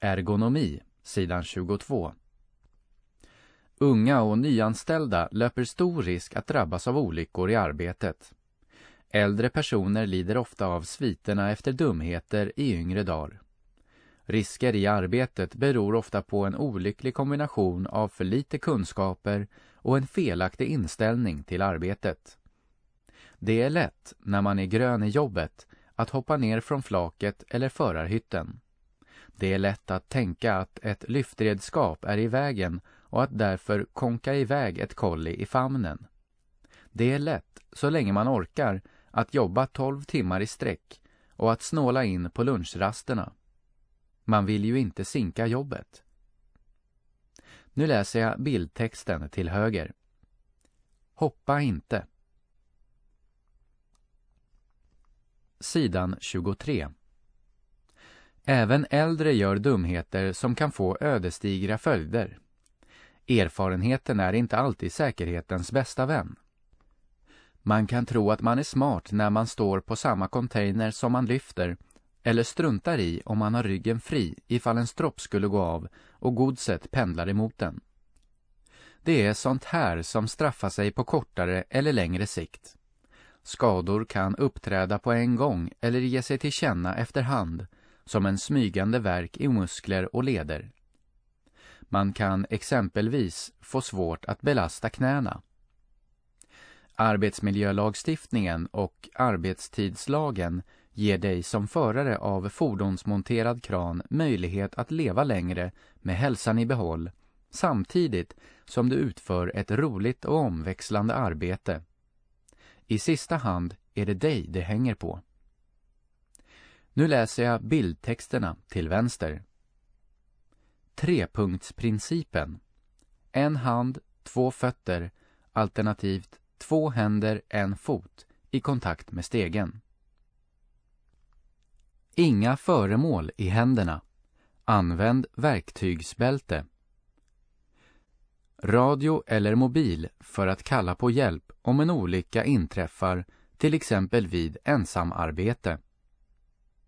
Ergonomi, sidan 22. Unga och nyanställda löper stor risk att drabbas av olyckor i arbetet. Äldre personer lider ofta av sviterna efter dumheter i yngre dagar. Risker i arbetet beror ofta på en olycklig kombination av för lite kunskaper och en felaktig inställning till arbetet. Det är lätt, när man är grön i jobbet, att hoppa ner från flaket eller förarhytten. Det är lätt att tänka att ett lyftredskap är i vägen och att därför konka iväg ett kolli i famnen. Det är lätt, så länge man orkar, att jobba 12 timmar i sträck och att snåla in på lunchrasterna. Man vill ju inte sinka jobbet. Nu läser jag bildtexten till höger. Hoppa inte. Sidan 23. Även äldre gör dumheter som kan få ödesdigra följder. Erfarenheten är inte alltid säkerhetens bästa vän. Man kan tro att man är smart när man står på samma container som man lyfter, eller struntar i om man har ryggen fri ifall en stropp skulle gå av och godset pendlar emot den. Det är sånt här som straffar sig på kortare eller längre sikt. Skador kan uppträda på en gång eller ge sig till känna efterhand, som en smygande värk i muskler och leder. Man kan exempelvis få svårt att belasta knäna. Arbetsmiljölagstiftningen och arbetstidslagen ger dig som förare av fordonsmonterad kran möjlighet att leva längre med hälsan i behåll, samtidigt som du utför ett roligt och omväxlande arbete. I sista hand är det dig det hänger på. Nu läser jag bildtexterna till vänster. 3-punktsprincipen. En hand, 2 fötter, alternativt 2 händer, 1 fot i kontakt med stegen. Inga föremål i händerna. Använd verktygsbälte. Radio eller mobil för att kalla på hjälp om en olycka inträffar, till exempel vid ensamarbete.